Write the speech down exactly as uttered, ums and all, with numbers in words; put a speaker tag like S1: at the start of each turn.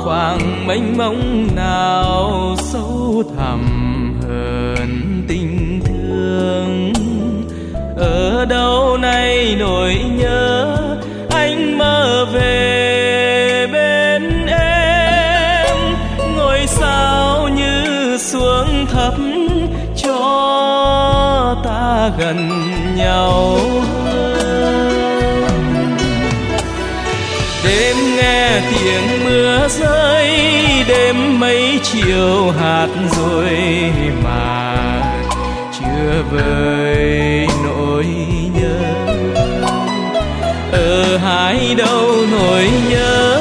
S1: khoảng mênh mông nào sâu thẳm hơn tình thương. Ở đâu nay nỗi nhớ anh mơ về bên em, ngôi sao như xuống thấp cho ta gần nhau hơn. Đêm nghe tiếng mưa rơi, đêm mấy chiều hạt rồi mà chưa vơi nỗi nhớ. Ở hai đâu nỗi nhớ